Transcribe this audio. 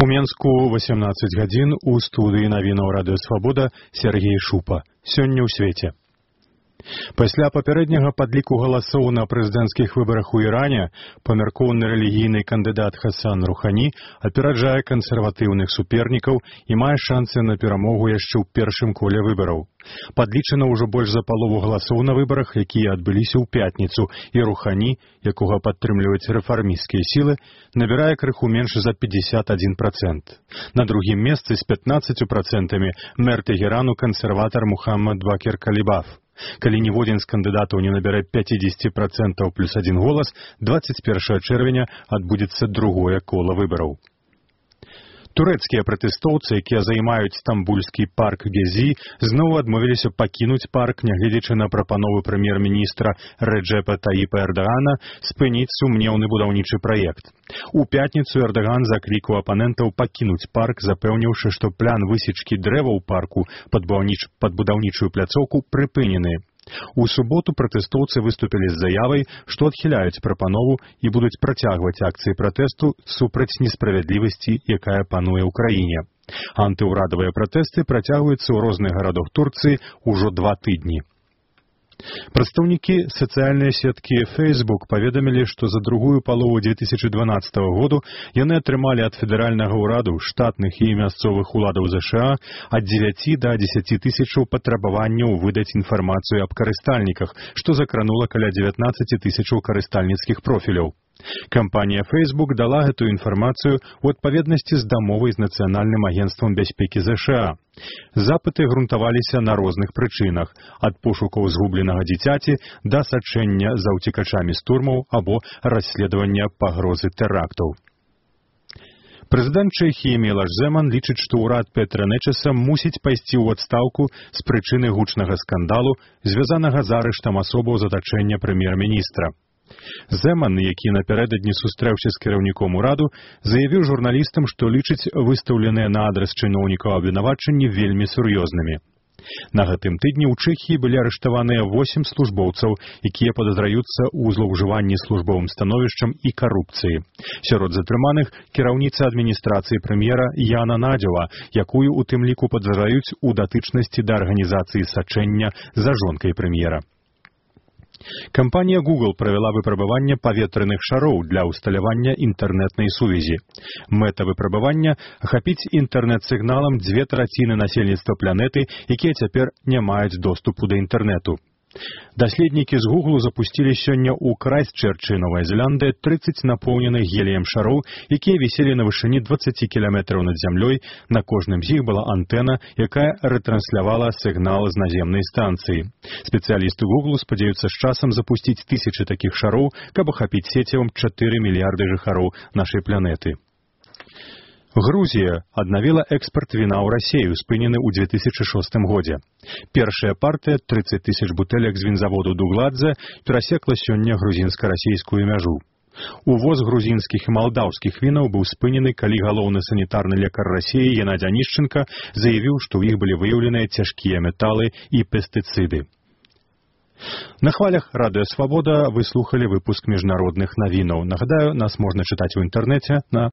Менску 18 гадзін у студыі навінаў Радыё Свабода Сергей Шупа. Сёння ў свеце. Пасля папярэдняга падліку галасоў на прэзідэнцкіх выбарах у Іране памяркоўны рэлігійны кандыдат Хасан Рухані апераджае кансерватыўных супернікаў і мае шансы на перамогу яшчэ ў першым коле выбараў. Падлічана ўжо больш за палову галасоў на выбарах, якія адбыліся ў пятніцу, і Рухані, якога падтрымліваюць рэфармісцкія сілы, набірае крыху менш за 51%. На другім месцы з 15% мэр Тегерану кансерватар Мухаммад Бакір Калібаф. Калі ніводзін з кандыдатаў не набярэ 50% плюс адзін голас, 21 чэрвеня адбудзецца другое кола выбараў. Турэцкія пратэстоўцы, якія займаюць стамбульскі парк Гезі, зноў адмовіліся пакінуць парк, нягледзячы на прапановы прэм'ер-міністра Реджепа Таіпа Эрдагана спыніць сумнеўны будаўнічы праект. У пятніцу Эрдаган заклікаў апанентаў пакінуць парк, запэўніўшы, што план высечкі дрэва ў парку пад будаўнічую пляцоўку прыпынены. У суботу пратэстоўцы выступілі з заявай, што адхіляюць прапанову і будуць працягваць акцыі пратэсту супраць несправядлівасці, якая пануе ў краіне. Антыўрадавыя пратэсты працягваюцца ў розных гарадах Турцыі ўжо 2 тыдні. Прадстаўнікі сацыяльнай сеткі Facebook паведамілі, што за другую палову 2012 году яны атрымалі ад федэральнага ўраду, штатных і мясцовых уладаў ЗША ад 9 да 10 тысячаў патрабаванняў выдаць інфармацыю аб карыстальніках, што закранула каля 19 тысячаў карыстальніцкіх профіляў. Кампанія Facebook дала гэтую інфармацыю ў адпаведнасці з дамовай з Нацыянальным агенцтвам бяспекі ЗША. Запыты грунтаваліся на розных прычынах, ад пошукаў згубленага дзіцяці да сачэння за ўцекачамі з турмаў або расследавання пагрозы тэрактаў. Прэзідэнт Чэхіі Мілаш Зэман лічыць, што ўрад Петра Нечаса мусіць пайсці ў адстаўку з прычыны гучнага скандалу, звязанага з арыштам асобаў з атачэння прэм'ер-міністра. Зэман, які напярэдадні сустрэўся з кіраўніком ураду, заявіў журналістам, што лічыць выстаўленыя на адрас чыноўнікаў абвінавачанні вельмі сур'ёзнымі. На гэтым тыдні ў Чэхіі былі арыштаваныя 8 службоўцаў, якія падазраюцца ў злоўжыванні службовым становішчам і карупцыі. Сярод затрыманых кіраўніца адміністрацыі прэм'ера Яна Надзева, якую у тым ліку падазраюць у датычнасці да арганізацыі сачэння за жонкай прэм'ера. Кампанія Google правяла выпрабаванне паветраных шароў для ўсталявання інтэрнэтнай сувязі. Мэта выпрабавання – ахапіць інтэрнэт-сігналам 2/3 насельніцтва планеты, якія цяпер не маюць доступу да інтэрнэту. Даследнікі з Google запусцілі сёння ў Крайстчэрчы, Новая Зеландыя, 30 напоўненых геліем шароў, якія віселі на вышыні 20 кіламетраў над зямлёй. На кожным з іх была антэна, якая рэтранслявала сігнал з наземнай станцыі. Спецыялісты Google спадзяюцца з часам запусціць 1000 такіх шароў, каб ахапіць сецівам 4 мільярды жыхароў нашай планеты. Грузія аднавіла экспарт віна ў Расею, спынены ў 2006 годзе. Першая партыя, 30 тысяч бутэлек з вінзаводу Дугладзе, перасекла сёння грузінска-расейскую мяжу. Увоз грузінскіх і малдаўскіх вінаў быў спынены, калі галоўны санітарны лекар Расеі Геннадзь Анішченка заявіў, што ў іх былі выяўленыя цяжкія металы і пестыцыды. На хвалях Радыё Свабода вы слухалі выпуск міжнародных навінаў. Нагадаю, нас можна чытаць у інтэрнэце на